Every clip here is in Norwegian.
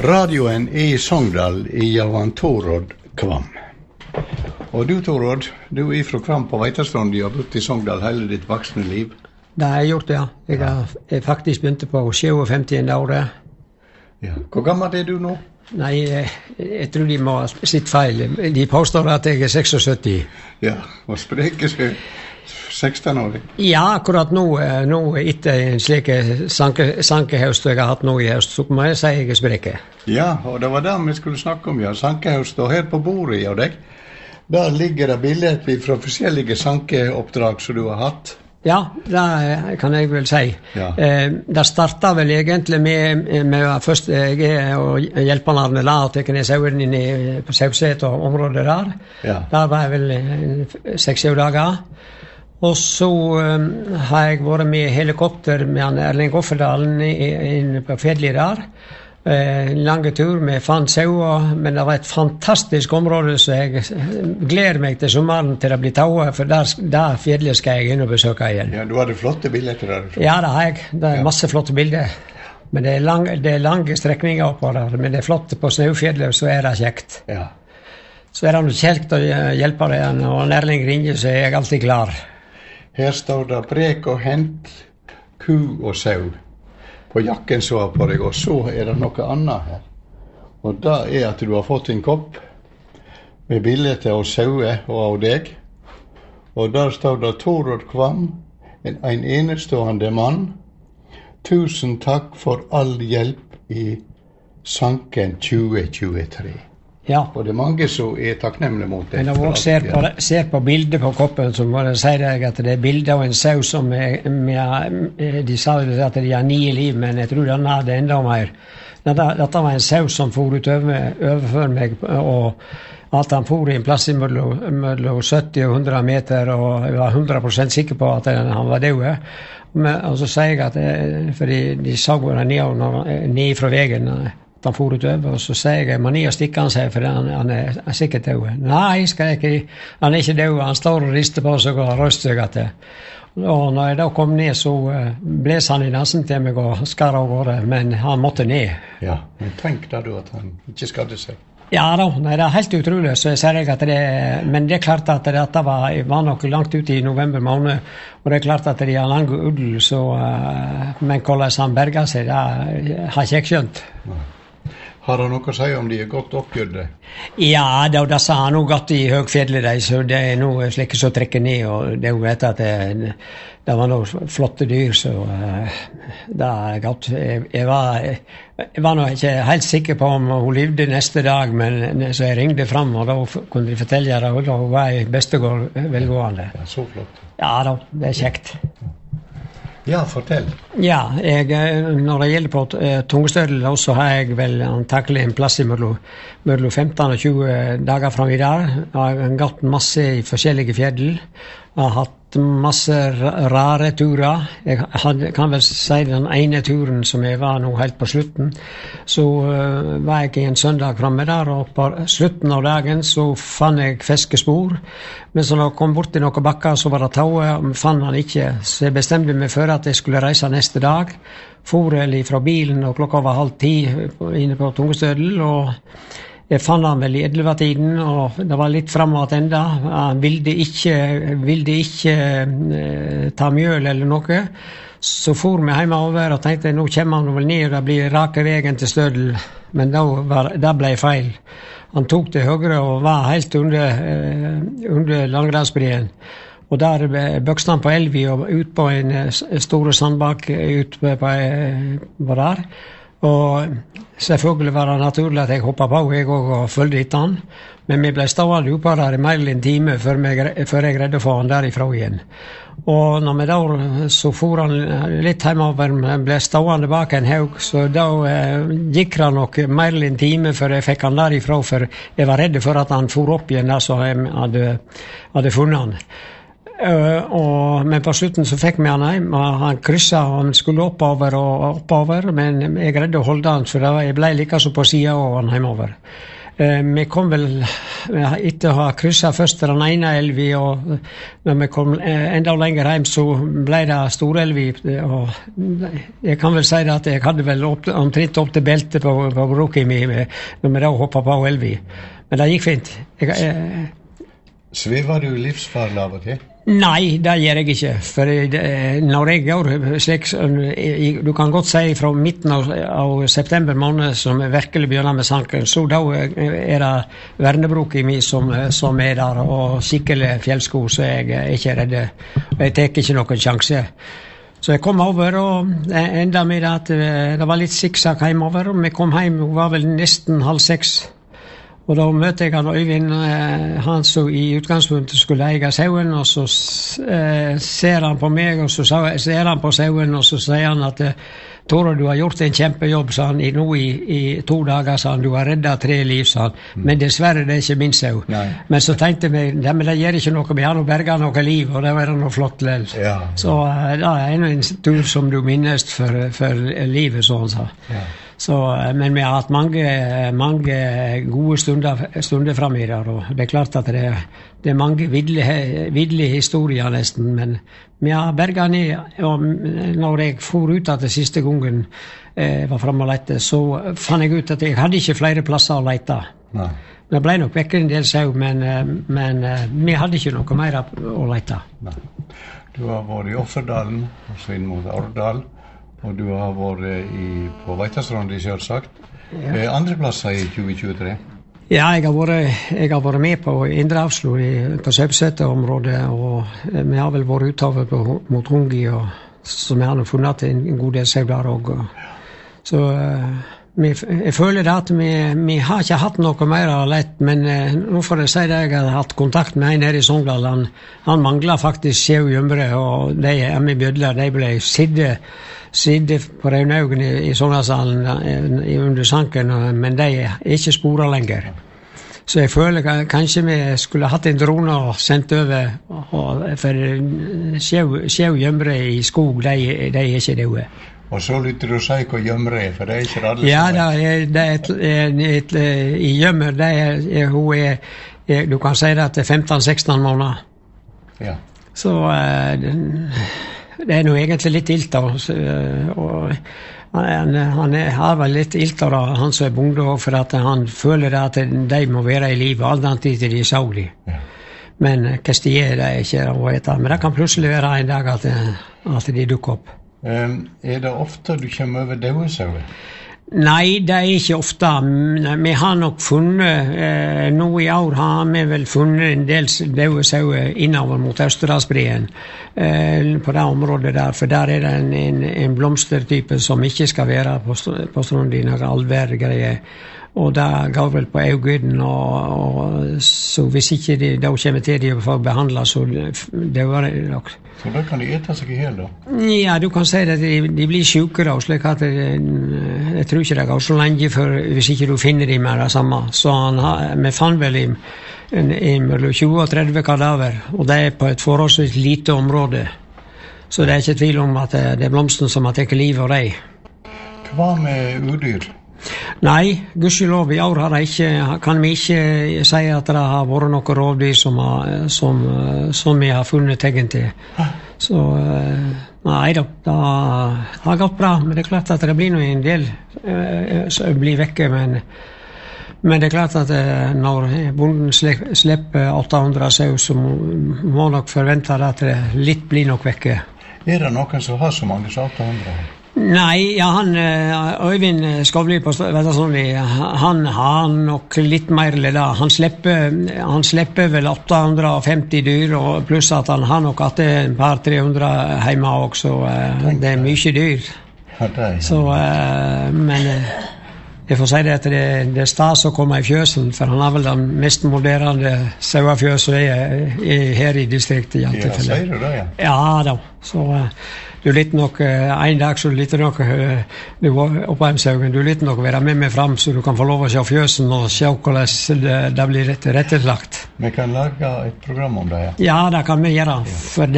Radioen I Sogndal I Javan Torod Kvam. Og du Torod, du fra Kvam på Veitastrand, du har bodd I Sogndal hele ditt voksne liv. Det har jeg gjort, ja. Jeg faktisk begynte på 57 året. Ja. Hvor gammel du nå? Nei, jeg tror de må sitte feil. De påstår at jeg 76. Ja, og spreker seg 16 år. Ja, akkurat nå etter en slik sankehøst jeg har hatt nå I høst, så må jeg si jeg spreker. Ja, og det var det vi skulle snakke om, ja. Sankehøst, og her på bordet av deg, der ligger det bilder fra forskjellige sankeoppdrag som du har hatt. Ja, det kan jeg vel si. Ja. Det startet vel egentlig med først jeg og hjelperne Arne La, at jeg kunne sauren inn på Sauset og området der. Ja. Der var jeg vel 6-7 dager. Og så har jeg vært med helikopter med Erling Gofferdalen inne på Fedli der. Lange tur med fant sauer, men det var et fantastisk område, så jeg gleder meg til sommeren til det blir tauet, for der Fedli skal jeg inn og besøke igjen. Ja, du hadde flotte bilder der. Ja, det har jeg. Det er masse flotte bilder. Men det er lange strekninger oppå der, men det er flott på Snaufjellet, så det kjekt. Ja. Så det noe kjekt å hjelpe deg, og Erling ringer, så jeg alltid klar. Her står det prek og hent, ku og sau. På jakken så på deg, og så det noe annet her. Og det at du har fått en kopp med bilder til oss saue og av deg. Og der står det Torod Kvam, en enestående mann. Tusen takk for all hjelp I sanken 2023. Ja. Og det mange som takknemlige mot det. Men når man ser på bildet på koppen, så må jeg si deg at det bildet av en sau som de sa at de har 9 liv, men jeg tror den hadde enda mer. Dette var en sau som for ut overfor meg, og at han for I en plass mellom 70 og 100 meter, og jeg var 100% sikker på at han var død. Og så sier jeg at, fordi de sa hvor han ned fra veien, han for ut over, og så sier jeg, man stikker han seg, for han sikkert død. Nei, skal jeg ikke, han ikke død, han står og rister på seg og røster seg at det. Og når jeg da kom ned, så bles han I nasen til meg og skar av gårde, men han måtte ned. Ja, men tenk da du at han ikke skadde seg. Ja da, nei, det helt utrolig, så jeg sier at men det klart at dette var nok langt ute I november måned, og det klart at de har lang uddel, så, men hvordan han berget seg, det har jeg ikke skjønt. Ja. Har han noe å si om de godt oppgjør det? Ja, det sa han også godt I Høgfjellet, så det noe slik som trekker ned, og det vet at det var noen flotte dyr, så det godt. Jeg var nok ikke helt sikker på om hun levde neste dag, men så jeg ringte frem, og da kunne de fortelle det, og da var jeg bestegård velgående. Ja, så flott. Ja da, det kjekt. Ja, fortell. Ja, når det gjelder på tungestødel, så har jeg vel antakelig en plass mellom 15 og 20 dager frem I der. Jeg har gått masse I forskjellige fjell. Jeg har hatt masse rare turer. Jeg kan vel si den ene turen som jeg var nå helt på slutten. Så var jeg I en søndag fremme der, og på slutten av dagen så fann jeg fiskespor. Men så når jeg kom bort til noen bakker, så var det tauet, og fann han ikke. Så jeg bestemte meg for at jeg skulle reise neste dag. For jeg fra bilen, og klokka var 9:30 inne på Tungestødel, og jeg fann han vel I 11-tiden, og det var litt fremover enda. Han ville ikke ta mjøl eller noe. Så for vi hjemover og tenkte, nå kommer han vel ned, og det blir rake veien til Stødel. Men det ble feil. Han tok til høyre og var helt under Langdalsbreen. Og der bøkste han på Elvi og ut på en store sandbak ut på der. Og selvfølgelig var det naturlig at jeg hoppet på jeg og følgde etter han. Men vi ble stående oppe der I mer enn en time før jeg redde å få han derifra igjen. Og når vi da så for han litt hjemover, men ble stående bak en haug, så da gikk det nok mer enn en time før jeg fikk han derifra, for jeg var redd for at han for opp igjen der så jeg hadde funnet han. Men på slutten så fikk vi han hjem, og han krysset, og han skulle oppover, men jeg greide å holde han, for jeg ble like så på siden av han hjemover. Vi kom vel etter å ha krysset først den ene elvi, og når vi kom enda lenger hjem, så ble det storelvi. Og jeg kan vel si det at jeg hadde vel omtrent opp til beltet på bruket min når vi da hoppet på elvi. Men det gikk fint. Svever du livsfarlig av og til? Nei, det gjør jeg ikke. For når jeg går slik, du kan godt si fra midten av september måned, som virkelig begynner med sanken, så da det vernebruket min som der, og skikkelig fjellsko, så jeg ikke redd. Jeg tar ikke noen sjanse. Så jeg kom over, og enda med at det var litt sikksakk hjemover, og vi kom hjem, det var vel nesten 5:30. Og da møtte jeg han Øyvind, han som i utgangspunktet skulle eie sauen, og så ser han på meg, og så ser han på sauen, og så sier han at Tore, du har gjort en kjempejobb, sa han, nå i 2 dager, sa han, du har reddet 3 liv, sa han, men dessverre det ikke min sau. Men så tenkte vi, men det gjør ikke noe, vi har nå berget noe liv, og det var noe flott lell. Ja. Så det en tur som du minnes for livet, så han sa. Ja. Så, men vi har hatt mange gode stunder frem i der, og det klart at det mange vidlige historier nesten, men vi har berget ned, og når jeg for ut at det siste gangen var fremme og lette, så fant jeg ut at jeg hadde ikke flere plasser å lete. Nei. Det ble nok vekk en del sau, men vi hadde ikke noe mer å lete. Nei. Du har vært i Offerdalen, altså inn mot Årdal, og du har vært på Veitastrand, selvsagt. Ja. Andre plasser i 2023? Ja, jeg har vært med på Indre Avslo på Søpsete-området, og vi har vel vært utover mot Hungi, så vi har funnet en god del sau der også. Så jeg føler det at vi har ikke hatt noe mer lett, men nå får jeg si det, jeg har hatt kontakt med en her i Sogndal, han mangler faktisk skjev jømre, og de med bjødler, de ble sidde på Raunhaugen i Sogndalsdalen under sanken, men de ikke sporet lenger. Så jeg føler kanskje vi skulle hatt en drone og sendt over, for skjev jømre i skog, de ikke døde. Og så lytter du si hva gjømmer for det ikke alle som i gjømmer, du kan si det at det 15-16 måneder. Ja. Så det nå egentlig litt ilt da, og han har vel litt ilt da, han som bonde, for at han føler at de må være i livet all den tid til de så de. Ja. Men hva de det ikke å vite, men det kan plutselig være en dag at de dukker opp. Det ofte du kommer over døde sauer? Nei, det ikke ofte. Vi har nok funnet, nå i år har vi vel funnet en del døde sauer innover mot Østerdalsbreen, på det området der, for der det en blomstertype som ikke skal være på Strondin, noen alværgreier. Og det går vel på øyegøden, og så hvis ikke de da kommer til de å få behandlet, så det var det nok. Så da kan de ete seg i hel da? Ja, du kan si at de blir sykere, og slik at jeg tror ikke det går så lenge hvis ikke du finner dem med det samme. Så vi fant vel mellom 20 og 30 kadaver, og det på et forholdsvis lite område. Så det ikke tvil om at det blomsten som har tatt livet av dem. Hva med udyr? Nei, gudskjelov, i år kan vi ikke si at det har vært noen rovdyr som vi har funnet tegn til. Så nei da, det har gått bra, men det klart at det blir en del som blir vekke, men det klart at når bonden slipper 800 sau, så må nok forvente at det litt blir nok vekke. Det noen som har så mange som 800? Nei, ja, Øyvind Skovli på Vettastrand, han har nok litt mer eller da. Han slipper vel 850 dyr, og pluss at han har nok hatt et par 300 hjemme også, det mye dyr. Så, men jeg får si det at det stas å komme i fjøsen, for han har vel den mest moderne sauefjøsen her i distriktet. Ja, sier du det, ja? Ja da, så du litt nok en dag så litt nok du var oppe på Heimshaugen, du litt nok være med meg fram så du kan få lov å se fjøsen og se hvordan det blir rettelagt. Vi kan lage et program om det, ja. Ja, det kan vi gjøre, for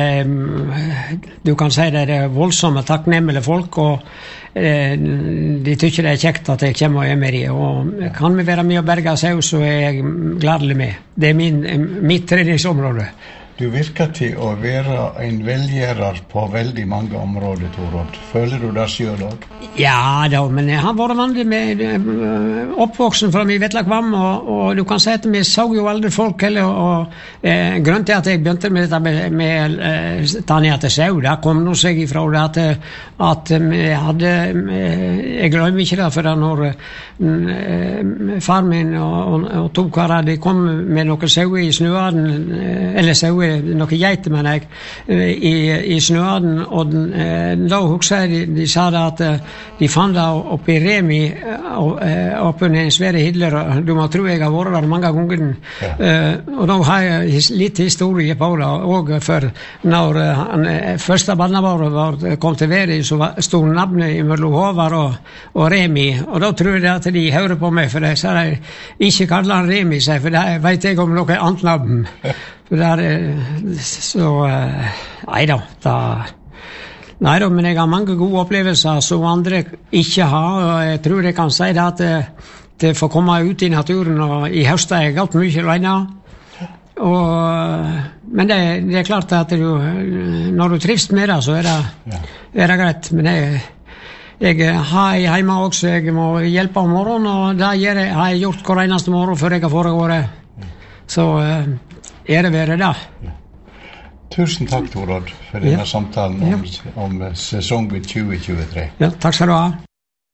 du kan si det er voldsomme, takknemlige folk, og de tykker det er kjekt at jeg kommer og er med dem, og kan vi være med og berge sau, så er jeg gladelig med. Det er mitt treningsområde. Du virker til å være en velgjører på veldig mange områder, Torod. Føler du det selv også? Ja, da, men jeg har vært vanlig med oppvoksen fra min Vetlakvam, og du kan si at vi så jo aldri folk heller, og grunnen til at jeg begynte med dette med Tanja til sau, det kom nå seg ifra det at vi hadde, jeg glemmer ikke det, for når far min og to karer, de kom med noen sau i snøaden, eller sau noe geiter, men i snøaden, og da husker jeg de sa det at de fant det oppe i Remi oppe i en svære hidler, og du må tro jeg har vært der mange ganger, og da har jeg litt historie på det, og for når første barnebarnet kom til verden, så stod navnet mellom Håvard og Remi, og da tror jeg at de hører på meg, for jeg sa de ikke kaller han Remi, for det vet jeg om noe annet navn. Så neida, men jeg har mange gode opplevelser som andre ikke har, og jeg tror jeg kan si det at det får komme ut i naturen, og i høst er jeg alt mye alene, men det er klart at når du trives med det, så er det greit, men jeg har hjemme også, jeg må hjelpe om morgenen, og det har jeg gjort hver eneste morgen før jeg har foregått, så er det være da. Tusen takk, Torod, for denne samtalen om sesongen 2023. Ja, takk skal du ha.